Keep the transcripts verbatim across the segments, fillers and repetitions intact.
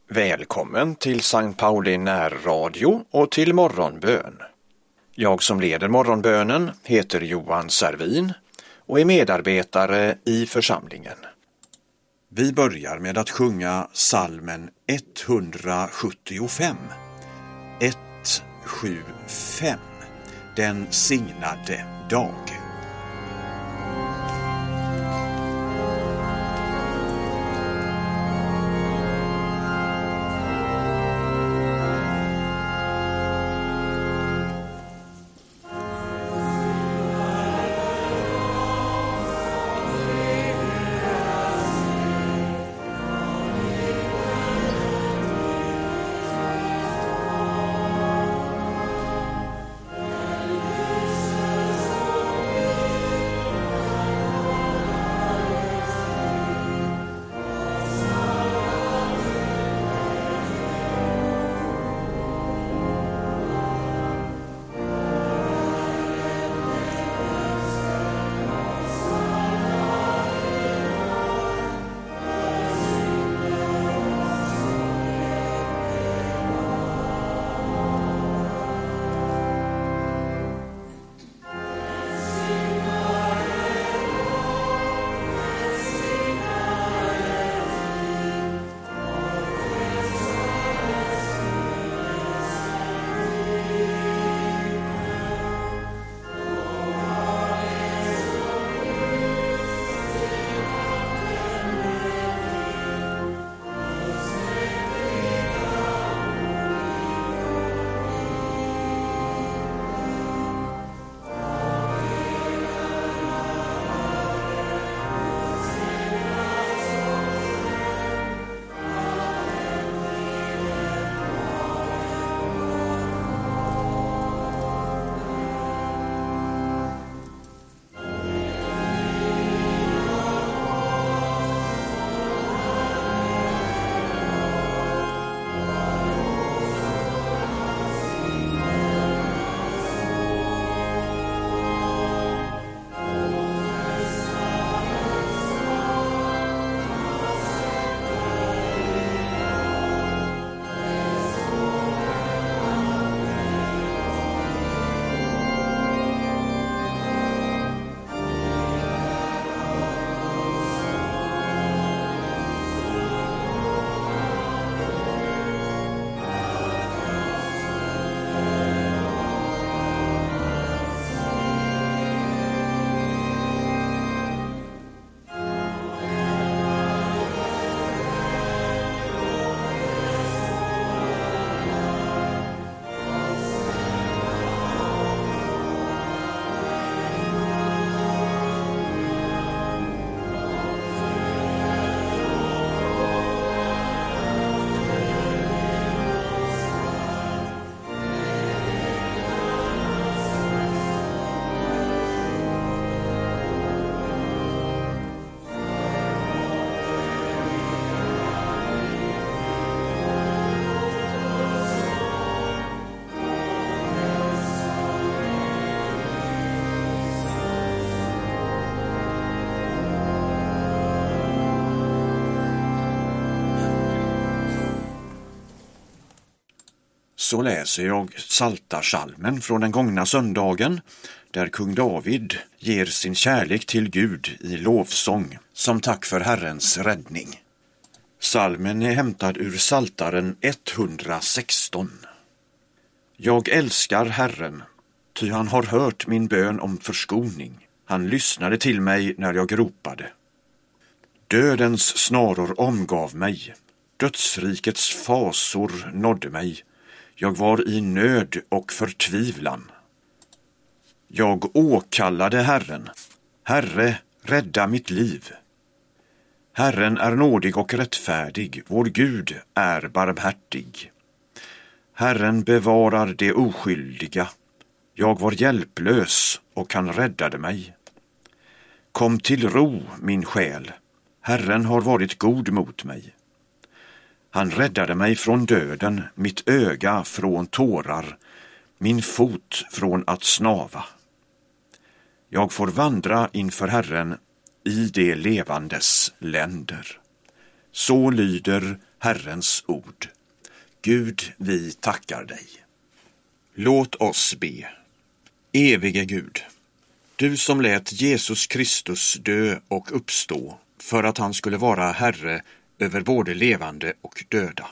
Välkommen till Sankt Pauli närradio och till morgonbön. Jag som leder morgonbönen heter Johan Servin och är medarbetare i församlingen. Vi börjar med att sjunga psalmen etthundrasjuttiofem. ett sju fem. Den signade dag. Så läser jag Psaltarpsalmen från den gångna söndagen, där kung David ger sin kärlek till Gud i lovsång som tack för Herrens räddning. Psalmen är hämtad ur Psaltaren etthundrasexton. Jag älskar Herren, ty han har hört min bön om förskoning. Han lyssnade till mig när jag ropade. Dödens snaror omgav mig, dödsrikets fasor nådde mig. Jag var i nöd och förtvivlan. Jag åkallade Herren. Herre, rädda mitt liv. Herren är nådig och rättfärdig, vår Gud är barmhärtig. Herren bevarar det oskyldiga. Jag var hjälplös och han räddade mig. Kom till ro, min själ. Herren har varit god mot mig. Han räddade mig från döden, mitt öga från tårar, min fot från att snava. Jag får vandra inför Herren i de levandes länder. Så lyder Herrens ord. Gud, vi tackar dig. Låt oss be. Evige Gud, du som lät Jesus Kristus dö och uppstå för att han skulle vara Herre över både levande och döda.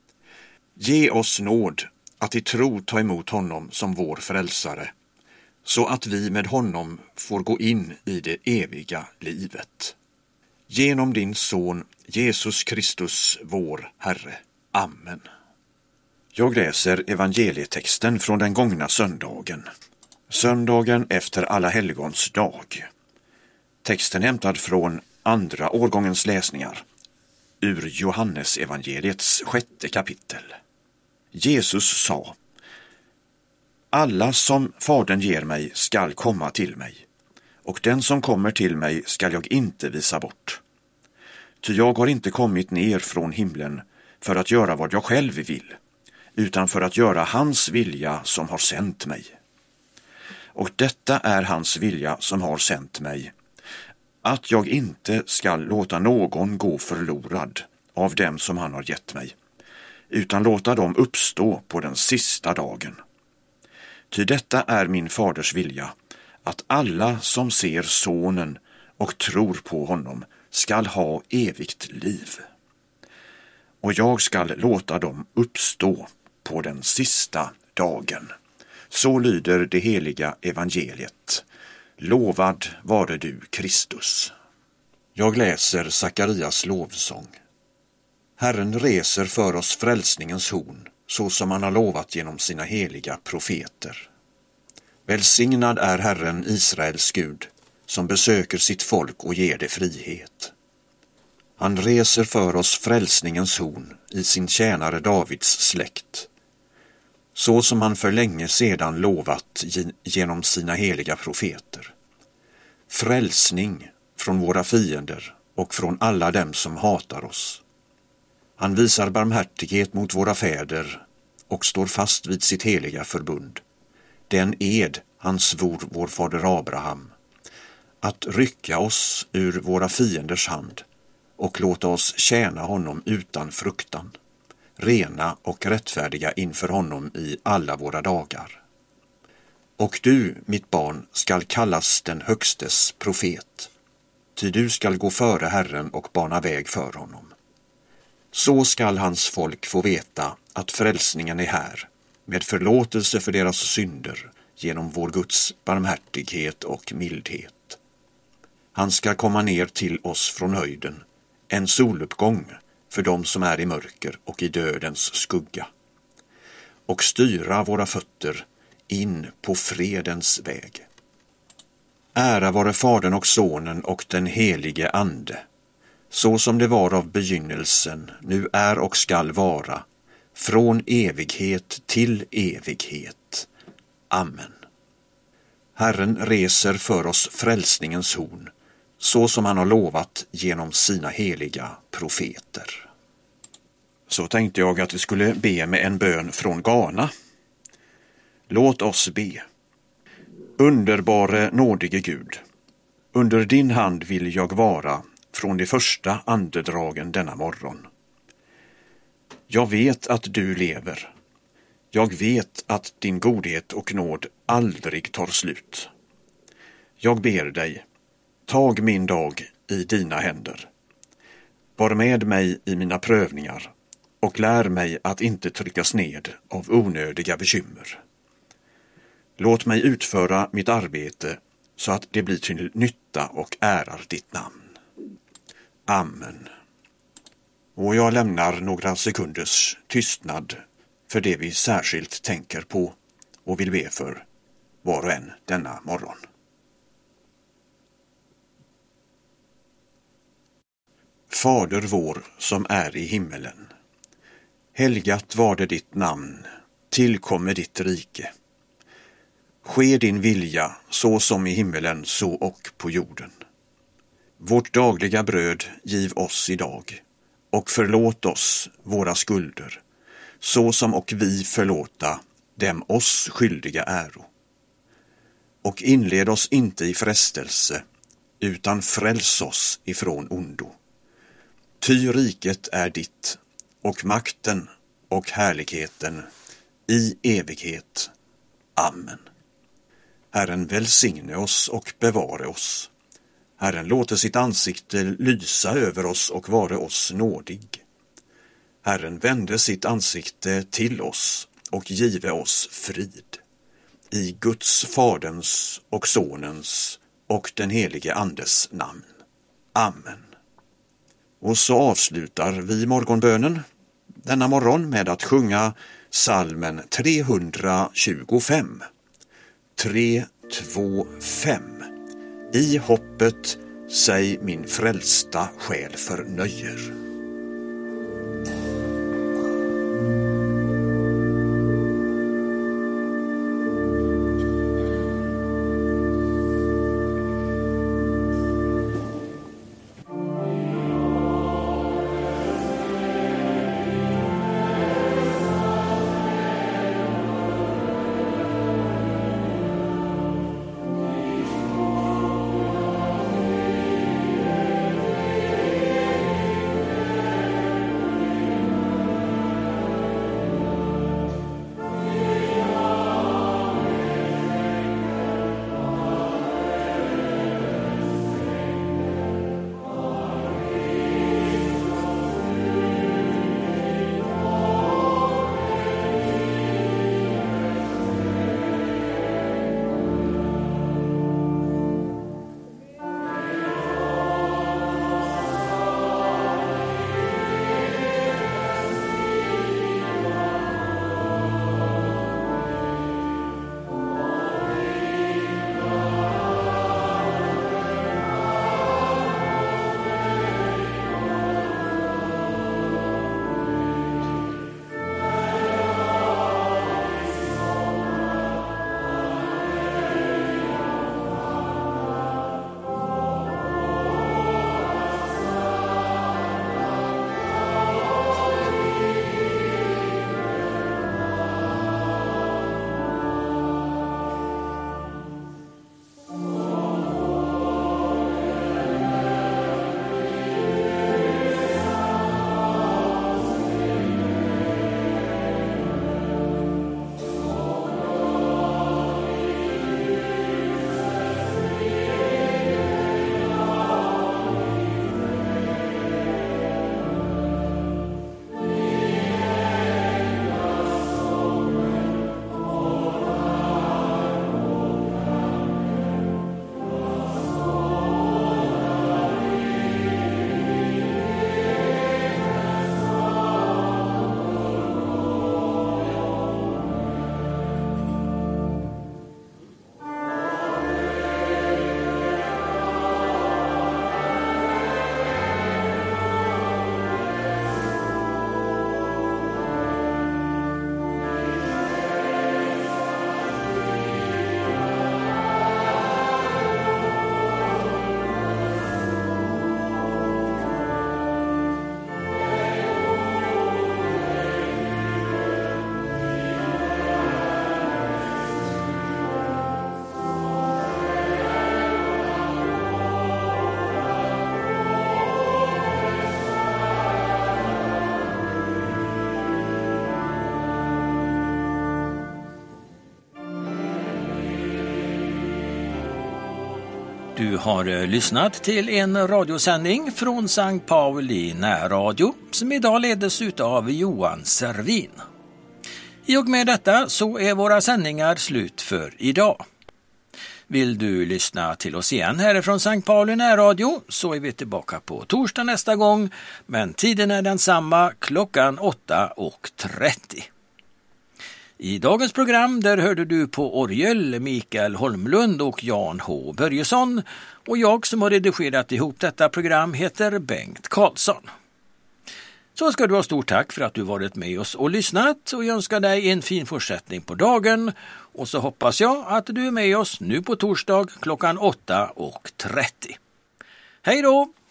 Ge oss nåd att i tro ta emot honom som vår frälsare, så att vi med honom får gå in i det eviga livet. Genom din son Jesus Kristus, vår Herre. Amen. Jag läser evangelietexten från den gångna söndagen. Söndagen efter Alla helgons dag. Texten hämtad från andra årgångens läsningar. Ur Johannes evangeliets sjätte kapitel. Jesus sa: alla som Fadern ger mig skall komma till mig, och den som kommer till mig skall jag inte visa bort. Ty jag har inte kommit ner från himlen för att göra vad jag själv vill, utan för att göra hans vilja som har sänt mig. Och detta är hans vilja som har sänt mig, att jag inte skall låta någon gå förlorad av dem som han har gett mig, utan låta dem uppstå på den sista dagen. Ty detta är min faders vilja, att alla som ser sonen och tror på honom skall ha evigt liv. Och jag skall låta dem uppstå på den sista dagen. Så lyder det heliga evangeliet. Lovad vare du, Kristus. Jag läser Sakarias lovsång. Herren reser för oss frälsningens horn, så som han har lovat genom sina heliga profeter. Välsignad är Herren Israels Gud, som besöker sitt folk och ger det frihet. Han reser för oss frälsningens horn i sin tjänare Davids släkt, så som han för länge sedan lovat genom sina heliga profeter. Frälsning från våra fiender och från alla dem som hatar oss. Han visar barmhärtighet mot våra fäder och står fast vid sitt heliga förbund. Den ed han svor vår fader Abraham, att rycka oss ur våra fienders hand och låta oss tjäna honom utan fruktan, rena och rättfärdiga inför honom i alla våra dagar. Och du, mitt barn, skall kallas den högstes profet, ty du skall gå före Herren och bana väg för honom. Så skall hans folk få veta att frälsningen är här, med förlåtelse för deras synder genom vår Guds barmhärtighet och mildhet. Han ska komma ner till oss från höjden, en soluppgång för dem som är i mörker och i dödens skugga, och styra våra fötter in på fredens väg. Ära vare Fadern och Sonen och den helige Ande, så som det var av begynnelsen, nu är och skall vara, från evighet till evighet. Amen. Herren reser för oss frälsningens horn, så som han har lovat genom sina heliga profeter. Så tänkte jag att vi skulle be med en bön från Ghana. Låt oss be. Underbare nådige Gud, under din hand vill jag vara från de första andedragen denna morgon. Jag vet att du lever. Jag vet att din godhet och nåd aldrig tar slut. Jag ber dig, tag min dag i dina händer. Var med mig i mina prövningar och lär mig att inte tryckas ned av onödiga bekymmer. Låt mig utföra mitt arbete så att det blir till nytta och ärar ditt namn. Amen. Och jag lämnar några sekunders tystnad för det vi särskilt tänker på och vill be för var och en denna morgon. Fader vår som är i himmelen. Helgat var det ditt namn, tillkommer ditt rike. Ske din vilja så som i himmelen så och på jorden. Vårt dagliga bröd giv oss idag, och förlåt oss våra skulder, så som och vi förlåta dem oss skyldiga äro. Och inled oss inte i frestelse, utan fräls oss ifrån ondo. Ty riket är ditt, och makten och härligheten i evighet. Amen. Herren välsigne oss och bevare oss. Herren låter sitt ansikte lysa över oss och vare oss nådig. Herren vände sitt ansikte till oss och give oss frid. I Guds, Faderns och Sonens och den helige Andes namn. Amen. Och så avslutar vi morgonbönen denna morgon med att sjunga psalmen trehundratjugofem. tre, två, fem. I hoppet sig min frälsta själ förnöjer. Du har lyssnat till en radiosändning från Sankt Pauli närradio som idag ledes ut av Johan Servin. I och med detta så är våra sändningar slut för idag. Vill du lyssna till oss igen härifrån Sankt Pauli närradio så är vi tillbaka på torsdag nästa gång, men tiden är densamma, klockan åtta och trettio. I dagens program där hörde du på orgel Mikael Holmlund och Jan H. Börjesson, och jag som har redigerat ihop detta program heter Bengt Karlsson. Så ska du ha stort tack för att du varit med oss och lyssnat, och jag önskar dig en fin fortsättning på dagen, och så hoppas jag att du är med oss nu på torsdag klockan åtta och trettio. Hej då!